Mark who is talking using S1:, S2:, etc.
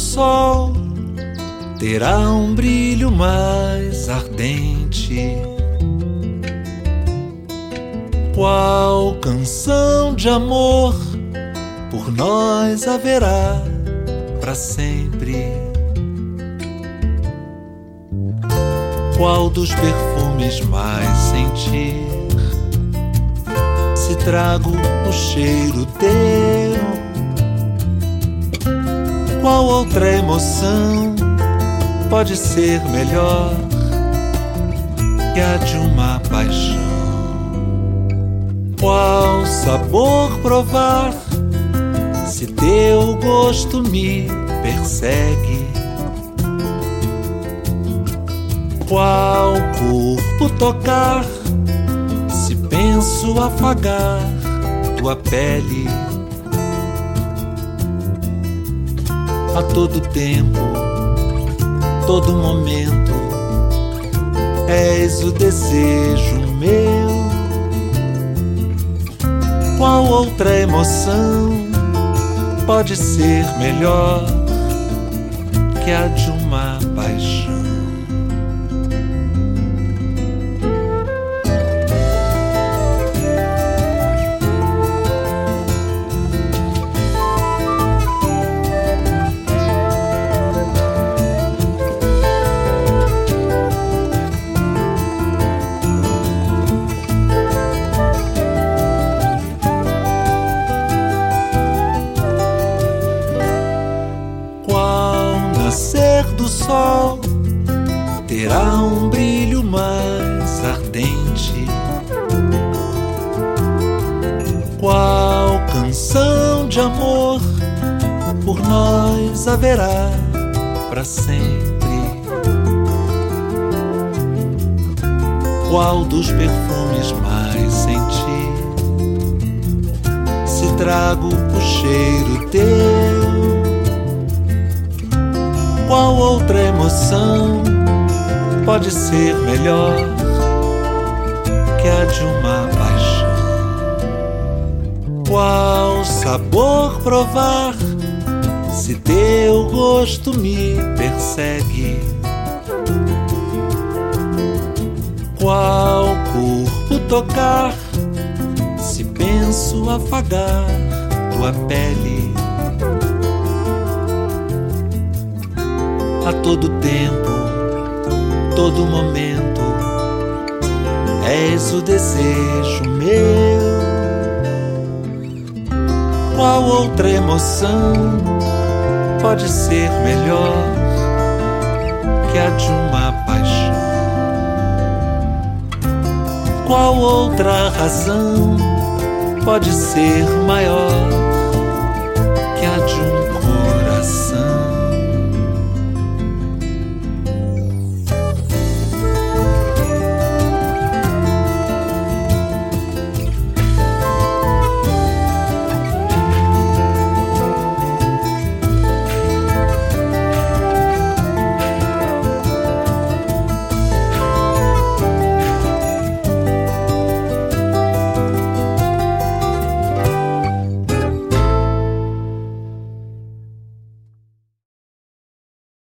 S1: sol terá um brilho mais ardente. Qual canção de amor por nós haverá para sempre? Qual dos perfumes mais sentir? Se trago o cheiro teu, qual outra emoção pode ser melhor que a de uma paixão? Qual sabor provar se teu gosto me persegue? Qual corpo tocar se penso afagar tua pele? A todo tempo, todo momento, és o desejo meu. Qual outra emoção pode ser melhor que a de uma paixão? Nascer do sol terá um brilho mais ardente. Qual canção de amor por nós haverá para sempre? Qual dos perfumes mais sentir? Se trago o cheiro teu, qual outra emoção pode ser melhor que a de uma paixão? Qual sabor provar se teu gosto me persegue? Qual corpo tocar se penso afagar tua pele? A todo tempo, todo momento, és o desejo meu. Qual outra emoção pode ser melhor que a de uma paixão? Qual outra razão pode ser maior que a de um coração?